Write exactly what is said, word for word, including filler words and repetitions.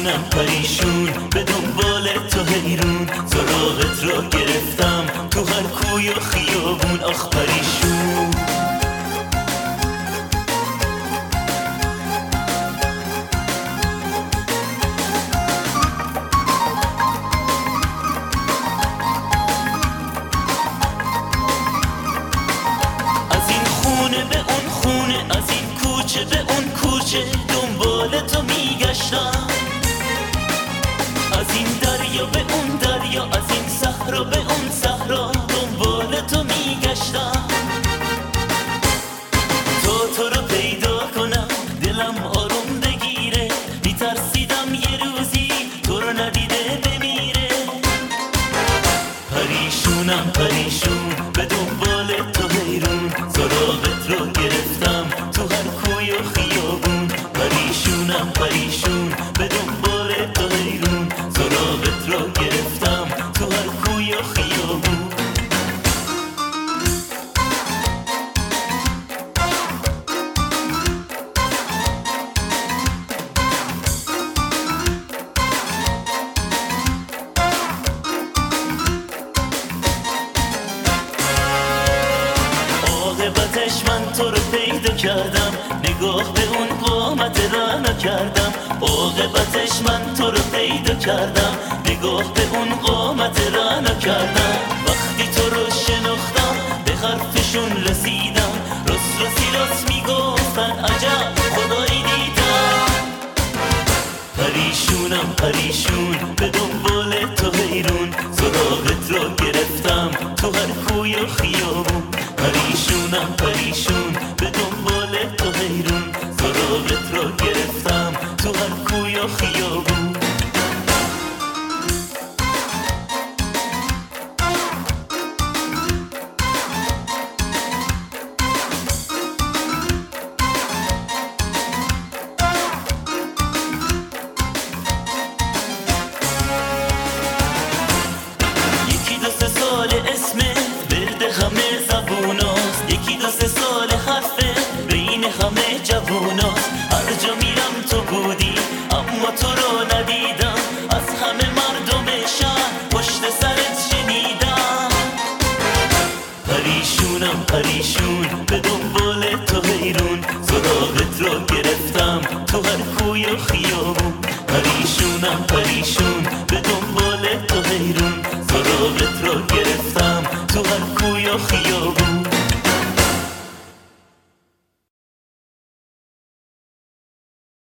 پریشونم پریشون به دنبال تو حیرون، سراغت رو گرفتم تو هر کوی و خیابون. آخ پریشون از این خونه به اون خونه، از این کوچه به اون کوچه دنبال تو میگشتم، از این دریا به اون دریا، از این صحرا به اون صحرا دنبال تو میگشتم. تا تو رو پیدا کنم دلم آروم بگیره، میترسیدم یه روزی تو رو ندیده بمیره. پریشونم پریشون به دنبال تو حیرون، سراغت رو گرفتم تو هر کوی و خیابون. پریشونم پریشون به دنبال تو حیرون، سراغت رو گرفتم تو هر کوی و خیابون. عاقبتش من تو رو پیدا کردم، نگاه به اون قامت رعنا کردم. عاقبتش من تو رو پیدا کردم، نگاه به اون قامت رعنا کردم. وقتی تو رو شناختم به حرفشون رسیدم، رس رسی راست میگفتن عجب خدایی دیدم. پریشونم پریشون به دنبال تو حیرون، سراغت رو گرفتم تو هر کوی و خیابون. پریشونم پریشون به دنبال تو حیرون، سراغت رو گرفتم تو هر کوی و خیابون. یکی دو سه سال اسمت ورد همه زبوناست، یکی دو سه سال حرفه بین همه جووناست. هر جا میرم تو بودی اما تو رو ندیدم، از همه مردم شهر پشت سرت شنیدم. پریشونم پریشون به دنبال تو حیرون، سراغت رو گرفتم تو هر کوی و خیابون. پریشونم پریشون به دنبال تو حیرون، سراغت رو گرفتم تو هر کوی و خیابون.